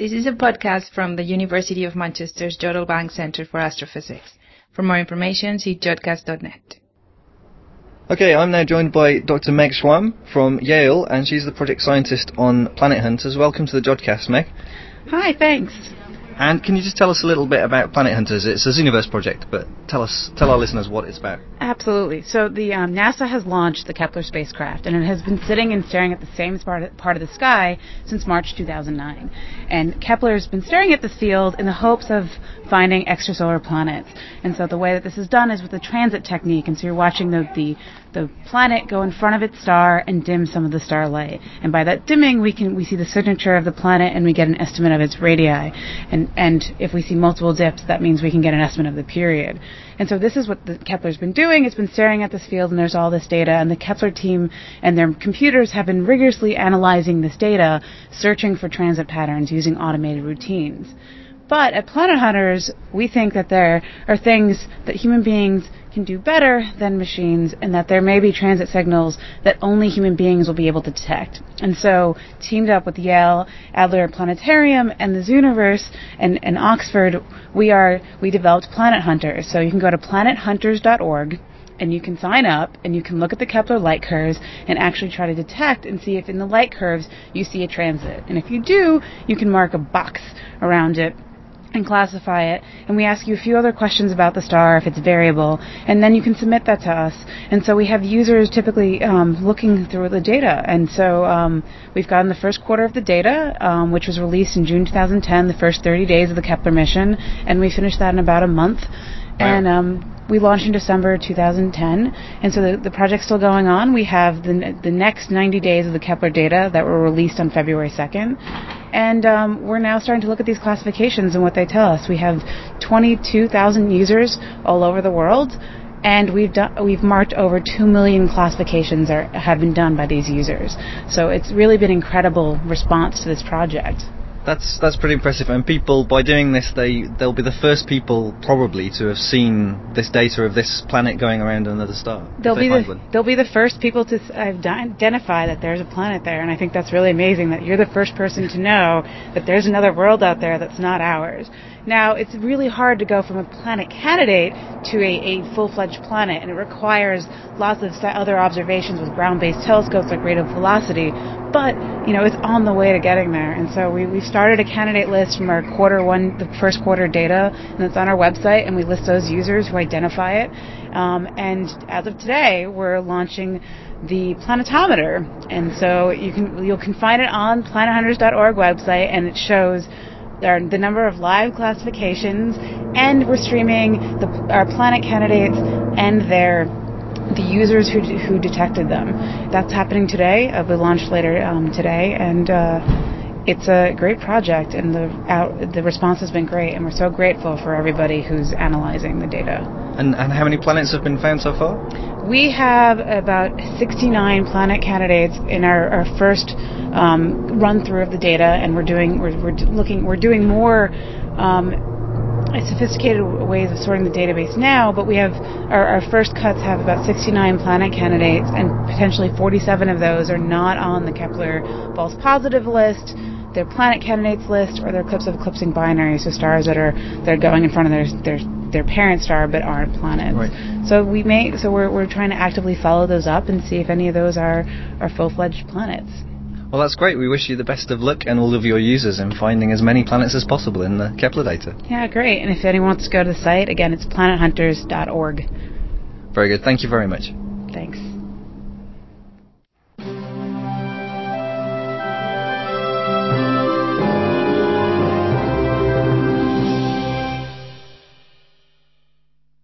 This is a podcast from the University of Manchester's Jodrell Bank Centre for Astrophysics. For more information, see jodcast.net. Okay, I'm now joined by Dr. Meg Schwamm from Yale, and she's the project scientist on Planet Hunters. Welcome to the Jodcast, Meg. Hi, thanks. And can you just tell us a little bit about Planet Hunters? It's a Zooniverse project, but tell our listeners what it's about. Absolutely. So the NASA has launched the Kepler spacecraft, and it has been sitting and staring at the same part of the sky since March 2009. And Kepler has been staring at this field in the hopes of finding extrasolar planets. And so the way that this is done is with the transit technique, and so you're watching the planet go in front of its star and dim some of the starlight. And by that dimming, we see the signature of the planet, and we get an estimate of its radii. And if we see multiple dips, that means we can get an estimate of the period. And so this is what the Kepler's been doing. It's been staring at this field, and there's all this data, and the Kepler team and their computers have been rigorously analyzing this data, searching for transit patterns using automated routines. But at Planet Hunters, we think that there are things that human beings can do better than machines, and that there may be transit signals that only human beings will be able to detect. And so, teamed up with Yale, Adler Planetarium, and the Zooniverse, and Oxford, we developed Planet Hunters. So you can go to planethunters.org, and you can sign up, and you can look at the Kepler light curves and actually try to detect and see if in the light curves you see a transit. And if you do, you can mark a box around it and classify it, and we ask you a few other questions about the star if it's variable, and then you can submit that to us. And so we have users typically looking through the data, and so we've gotten the first quarter of the data, which was released in June 2010, the first 30 days of the Kepler mission, and we finished that in about a month. Wow. And we launched in December 2010, and so the project's still going on. We have the next 90 days of the Kepler data that were released on February 2nd, and we're now starting to look at these classifications and what they tell us. We have 22,000 users all over the world, and we've marked over 2 million classifications have been done by these users. So it's really been incredible response to this project. That's pretty impressive, and people, by doing this, they'll be the first people probably to have seen this data of this planet going around another star. They'll be the first people to identify that there's a planet there, and I think that's really amazing that you're the first person to know that there's another world out there that's not ours. Now, it's really hard to go from a planet candidate to a full-fledged planet, and it requires lots of other observations with ground-based telescopes like rate of velocity, but, it's on the way to getting there. And so we've started a candidate list from our the first quarter data, and it's on our website, and we list those users who identify it. And as of today, we're launching the planetometer, and so you can find it on planethunters.org website, and it shows the number of live classifications, and we're streaming our planet candidates and the users who detected them. That's happening today. We launched later today, and it's a great project, and the response has been great, and we're so grateful for everybody who's analyzing the data. And how many planets have been found so far? We have about 69 planet candidates in our first run through of the data, and we're doing more sophisticated ways of sorting the database now, but we have our first cuts have about 69 planet candidates, and potentially 47 of those are not on the Kepler false positive list, their planet candidates list, or their eclipsing binaries, so stars that are going in front of their parent star but aren't planets. Right. So we're trying to actively follow those up and see if any of those are full-fledged planets. Well, that's great. We wish you the best of luck and all of your users in finding as many planets as possible in the Kepler data. Yeah, great. And if anyone wants to go to the site, again, it's planethunters.org. Very good. Thank you very much. Thanks.